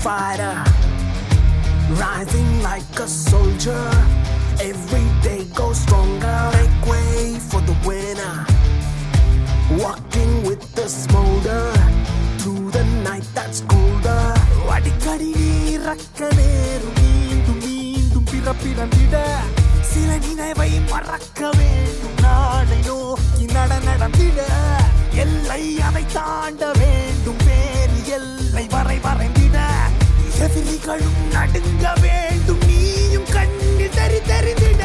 fighter, rising like a soldier. Every day goes stronger. Make way for the winner, walking with the smolder through the night that's colder. அடிக்கடி இறக்க நேரும் மீண்டும் மீண்டும் பிறப்பிறந்திட சில நினைவை மறக்க வேண்டும். நாளை நோக்கி நடந்திட எல்லை அதை தாண்ட வேண்டும். வேறு எல்லை வரை வரைந்திட எதிரிகளும் நடுங்க வேண்டும். நீயும் கண்ணில் தெரிந்திட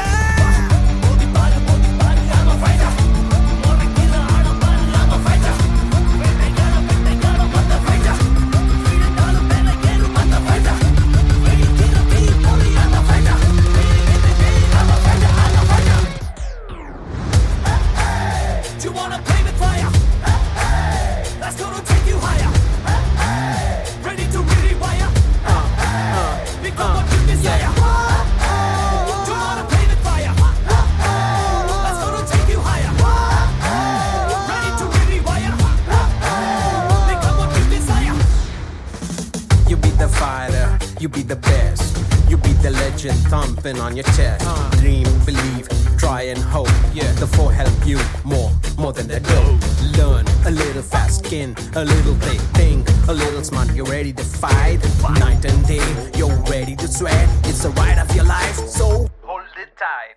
You be the best. You be the legend thumping on your chest. Dream, believe, try and hope. Yeah, the four help you more than the dope. Learn a little fast skin, a little thick, think a little smart. You're ready to fight night and day. You're ready to sweat. It's the ride of your life, so hold it tight.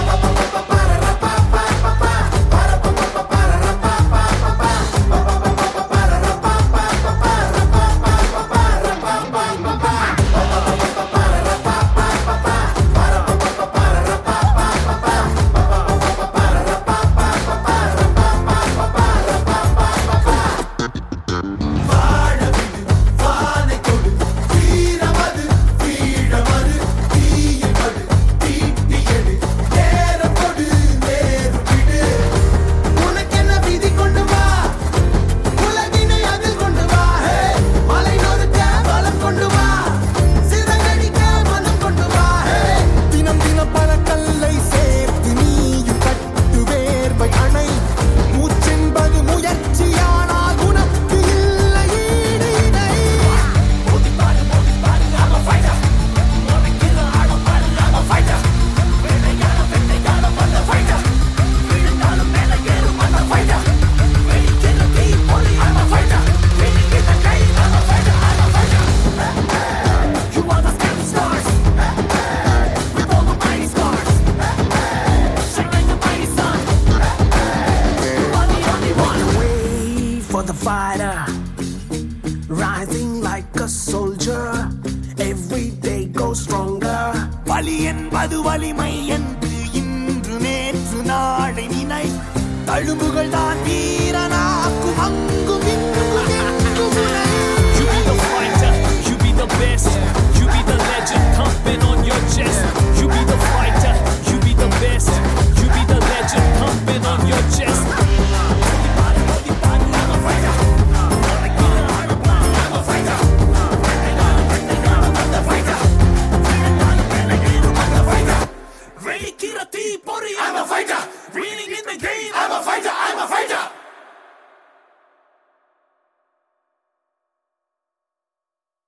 The fighter, rising like a soldier. Every day goes stronger. வலி என்பது வலிமை என்று இன்று நேற்று நாளை நினை தழும்புகள் தான்